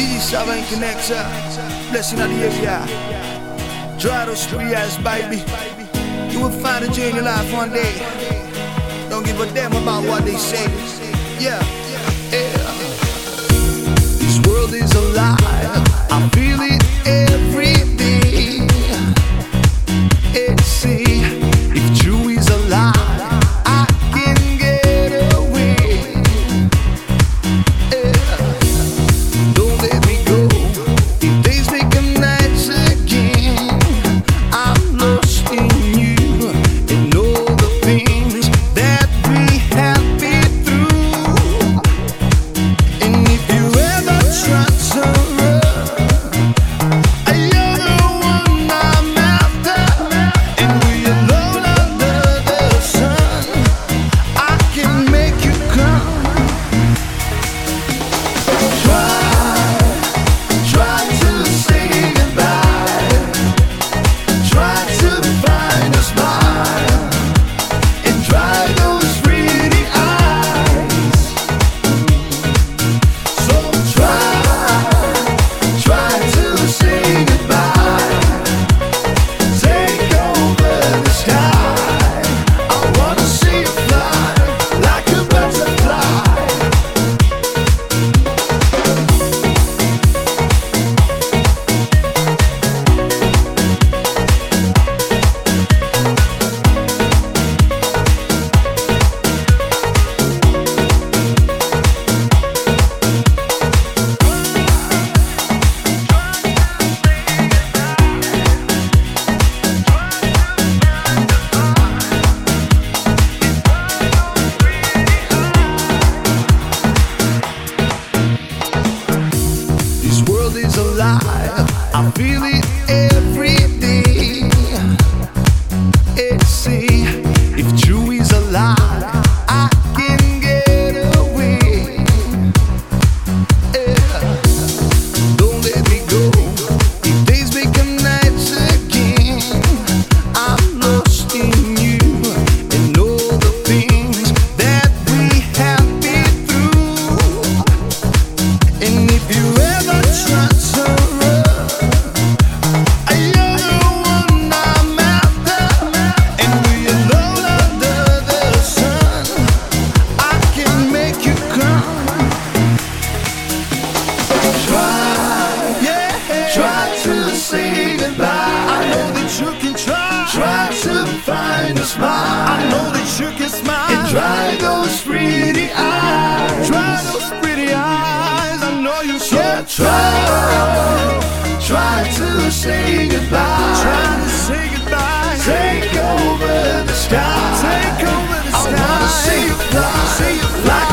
Savine Connector, blessing of the area. Draw those free eyes, baby. You will find a joy in your life one day. Don't give a damn about what they say. Yeah, yeah. This world is a lie. I feel it every day. See, if true is a lie, I can get away. Don't let me go. If days become nights again, I'm lost in you and all the things that we have been through. And if you ever try to run, you're the one I'm after. And we alone under the sun, I can make you come. Try to say goodbye. Try to find a smile and dry those pretty eyes. So try to say goodbye. Take over the sky. I wanna see you fly like a butterfly. This world is a lie. I feel it every day. See, if true is a lie, I can get away. Don't let me go. If days become nights again, I'm lost in you and all the things that we have been through. And if you ever try to run, you're the one I'm after. And we alone under the sun, I can make you come. Try to say goodbye. I know that you can try. Try to find a smile. I know that you can smile and dry those pretty eyes. Dry those pretty eyes. I know you can. Try to say goodbye. Try to say goodbye. Take over the sky. Take over the sky. I wanna see you fly. See you fly.